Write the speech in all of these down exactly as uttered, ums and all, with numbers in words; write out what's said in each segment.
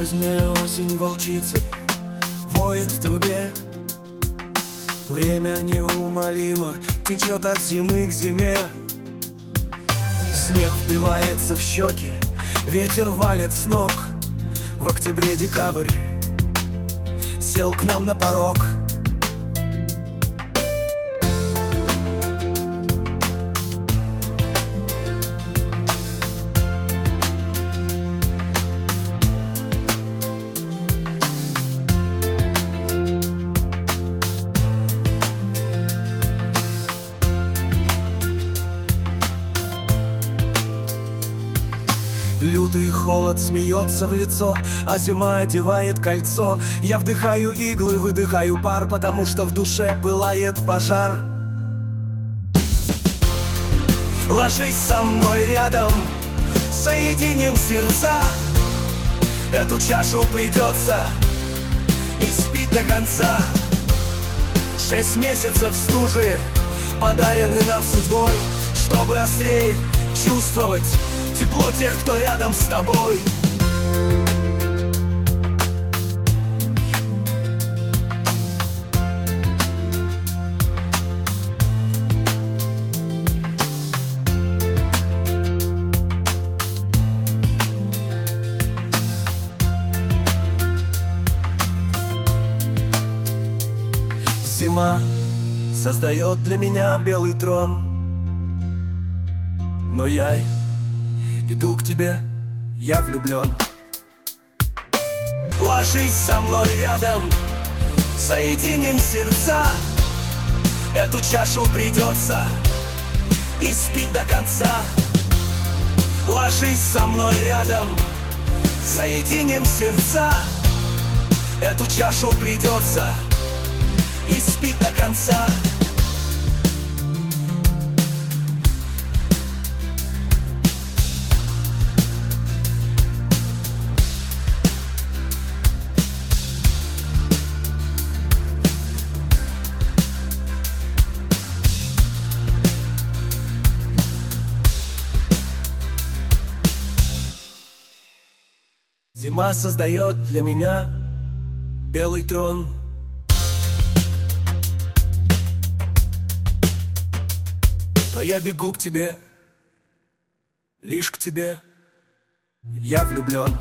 Поздняя осень волчица воет в трубе. Время неумолимо течет от зимы к зиме. Снег впивается в щеки, ветер валит с ног. В октябре декабрь сел к нам на порог. Лютый холод смеется в лицо, а зима одевает кольцо. Я вдыхаю иглы, выдыхаю пар, потому что в душе пылает пожар. Ложись со мной рядом, соединим сердца. Эту чашу придется испить до конца. Шесть месяцев стужи подарены нам судьбой, чтобы острее чувствовать тепло тех, кто рядом с тобой. Зима создает для меня белый трон, но я иду к тебе, я влюблен. Ложись со мной рядом, соединим сердца. Эту чашу придется испить до конца. Ложись со мной рядом, соединим сердца. Эту чашу придется испить до конца. Зима создает для меня белый трон. Но я бегу к тебе, лишь к тебе, я влюблен.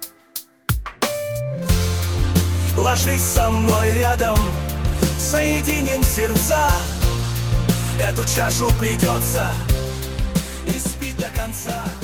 Ложись со мной рядом, соединим сердца. Эту чашу придется испить до конца.